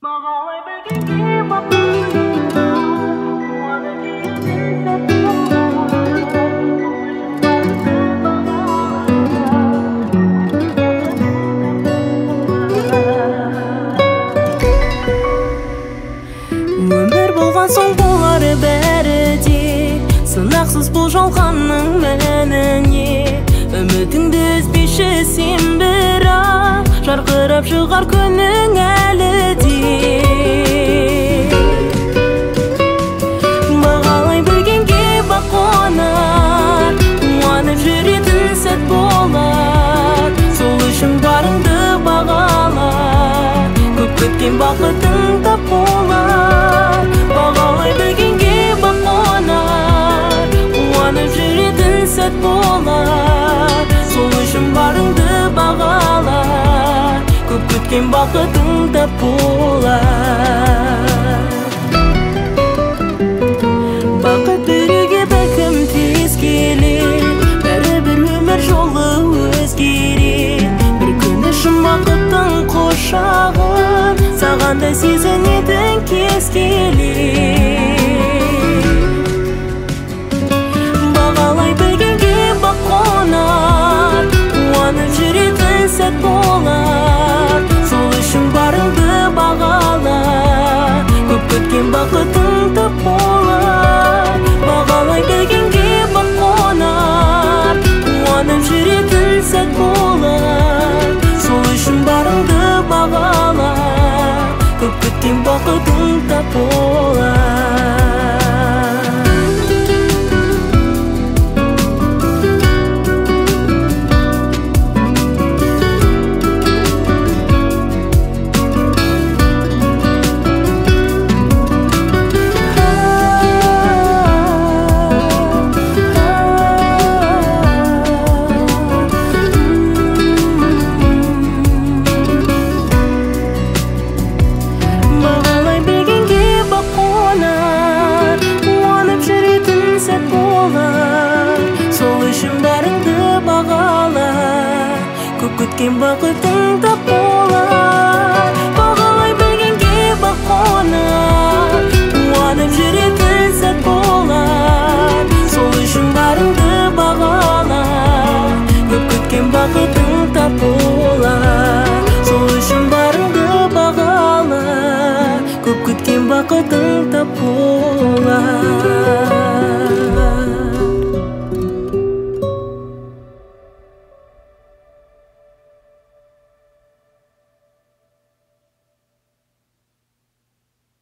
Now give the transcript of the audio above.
Бағалай білгенге бақытыңды, қуана келетін сәтті өмір болған соң болары бәрі де сынақсыз бұл жалғанның мәніне үмітіңді үзбеші сен бірақ жарқырап шығар күнің әлі де бағалай білгенге бақ қонар қуанып жүретін сәт болар сол үшін барыңды бағала көп күткен бақытың тап болар бағалай білгенге бақ қонар қуанып жүретін сәт болар сол үшін барыңды бағала көп күткен бақытың тап болар бақыт беруге бәлкім тез келер бәрібір өмір жолы өзгерер бір күні шын бақыттың құшағын саған да сезінетін кез келер бағалай білгенге бақ қонар қуанып жүретін сәт болар сол үшін барыңды бағала көп күткен бақытың тап болар бағалай білгенге бақ қонар қуанып жүретін сәт болар сол үшін барыңды бағала көп күткен бақытың тап болар күткен бақытың тап болар бағалай білгенге бақ қонар қуанып жүретін сәт болар сол үшін барыңды бағала көп күткен бақытың тап болар сол үшін барыңды бағала көп күткен бақытың